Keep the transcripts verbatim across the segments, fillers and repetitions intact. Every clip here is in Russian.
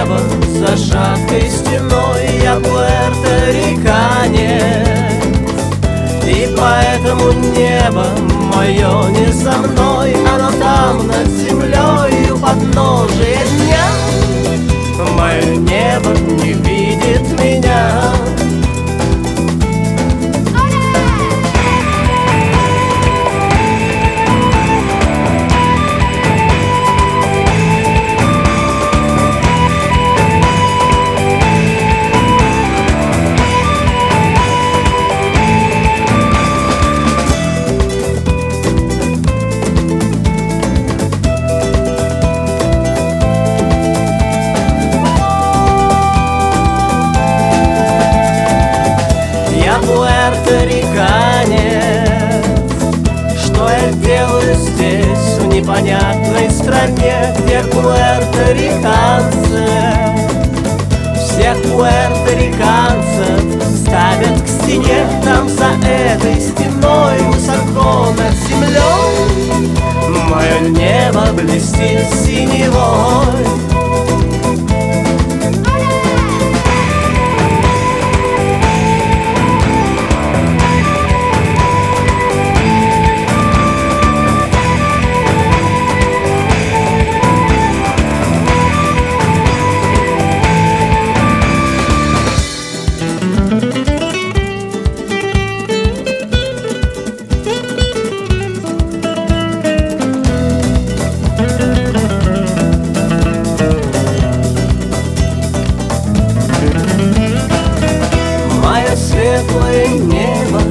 небо за шаткой стеной, я пуэрториканец, и поэтому небо мое не со мной, оно там над землей у подножия дня. Мое небо не видит меня. Пуэрториканец, что я делаю здесь, в непонятной стране, где пуэрториканцы всех пуэрториканцев ставят к стене. Там за этой стеной, высоко над землей, мое небо блестит синевой. Светлое небо,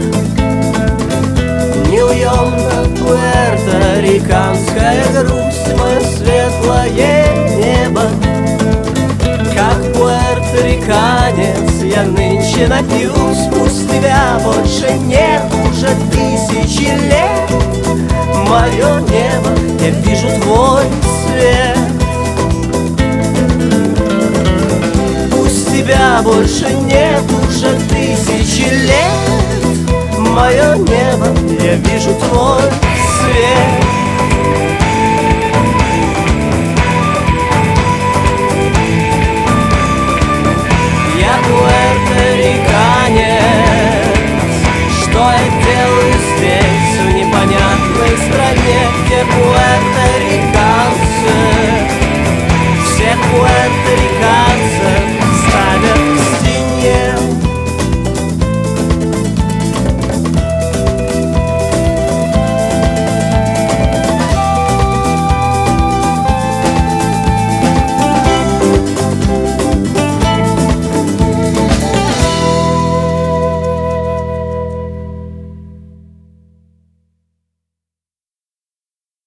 неуемно пуэрториканская грусть. Мое светлое небо, как пуэрториканец, я нынче напьюсь. Пусть тебя больше нет уже тысячи лет, мое небо, я вижу твой свет. Тебя больше нет уже тысячи лет, мое небо, я вижу твой свет.